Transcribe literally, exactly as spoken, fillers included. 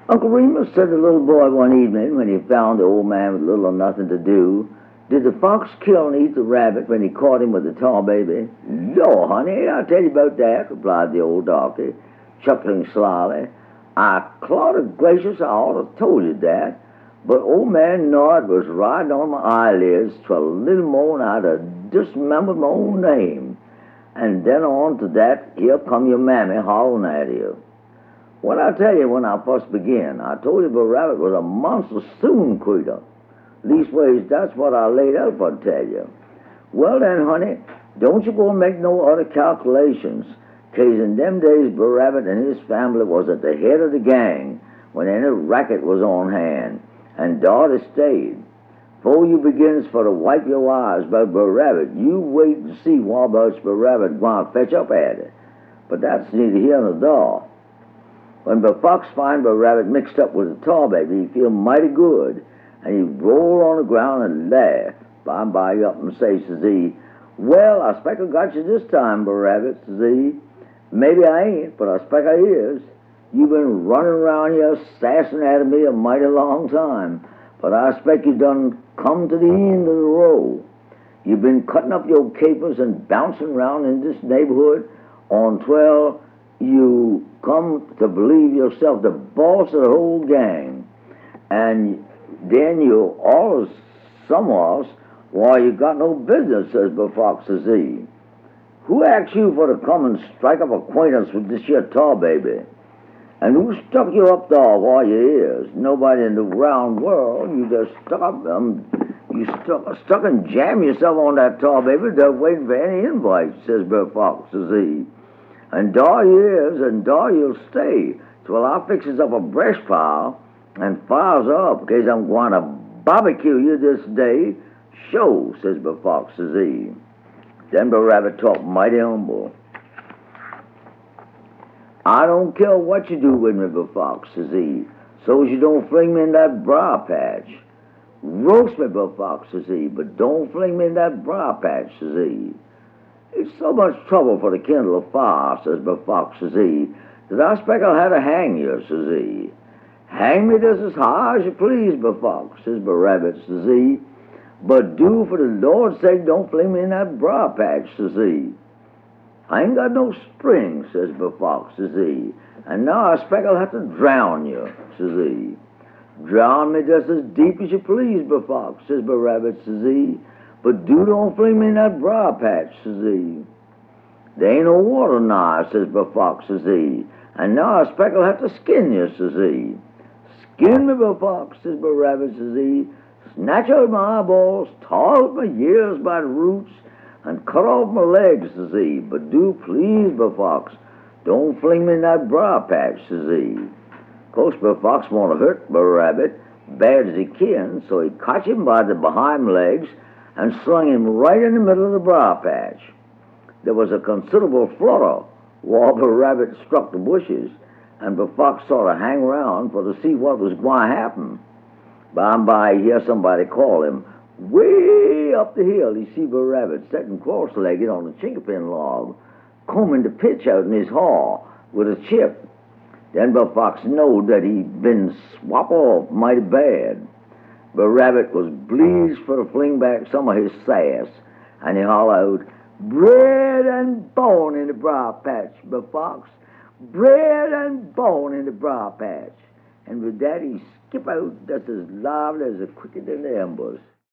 Uncle Remus said to the little boy one evening when he found the old man with little or nothing to do, "Did the fox kill and eat the rabbit when he caught him with the tar baby?" "Lord, honey, I'll tell you about that," replied the old darky, chuckling slyly. "I clawed a gracious, I ought to have told you that, but old man Nod was riding on my eyelids till a little more than I'd have dismembered my own name. And then on to that, here come your mammy hollering at you. What I tell you when I first began, I told you Brer Rabbit was a monster soon creature. Leastways, that's what I laid out for to tell you. Well then, honey, don't you go and make no other calculations, 'case in them days Brer Rabbit and his family was at the head of the gang when any racket was on hand, and dar they stayed. Before you begins for to wipe your eyes about Brer Rabbit, you wait and see what about Brer Rabbit gwine fetch up at it. But that's neither here nor there. When Brer Fox find Brer Rabbit mixed up with the tar baby, he feel mighty good, and he roll on the ground and laugh. By and by he up and say, says he, "Well, I speck I got you this time, Brer Rabbit," says he. "Maybe I ain't, but I speck I is. You've been running around here sassing at me a mighty long time, but I speck you done come to the end of the road. You've been cutting up your capers and bouncing around in this neighborhood on twelve you come to believe yourself the boss of the whole gang, and then you all somewhere why you got no business," says Brer Fox, says he. "Who asked you for to come and strike up acquaintance with this here tar baby? And who stuck you up there while you is? Nobody in the round world. You just stuck up, um, you stuck, stuck and jammed yourself on that tar baby without waiting for any invite," says Brer Fox, says he. "And dar you is, and dar you'll stay, till I fixes up a brush pile and fires her up, 'case I'm going to barbecue you this day. Sho," says Brer Fox, says he. Then Brer Rabbit talked mighty humble. "I don't care what you do with me, Brer Fox," says he, "so's you don't fling me in that briar patch. Roast me, Brer Fox," says he, "but don't fling me in that briar patch," says he. "It's so much trouble for to kindle a fire," says Brer Fox, says he, "that I speck I'll have to hang you," says he. "Hang me just as high as you please, Brer Fox," says Brer Rabbit, says he, "but do for the Lord's sake don't fling me in that briar patch," says he. "I ain't got no string," says Brer Fox, says he, "and now I speck I'll have to drown you," says he. "Drown me just as deep as you please, Brer Fox," says Brer Rabbit, says he, "but do don't fling me in that briar patch," says he. "There ain't no water nigh," says Brer Fox, says he, "and now I speck I'll have to skin you," says he. "Skin me, Brer Fox," says Brer Rabbit, says he, "snatch out my eyeballs, tar out my ears by the roots, and cut off my legs," says he, "but do please, Brer Fox, don't fling me in that briar patch," says he. Course Brer Fox want to hurt Brer Rabbit bad as he can, so he caught him by the behind legs and slung him right in the middle of the briar patch. There was a considerable flutter while Brer Rabbit struck the bushes, and Brer Fox sort of hang around for to see what was going to happen. By and by he hear somebody call him. Way up the hill he see Brer Rabbit sitting cross-legged on a chinkapin log, combing the pitch out in his haw with a chip. Then Brer Fox knowed that he'd been swap off mighty bad. Brer Rabbit was pleased for to fling back some of his sass, and he hollowed, "Bread and bone in the briar patch, Brer Fox, bread and bone in the briar patch." And with that he skip out just as lively as a cricket in the embers.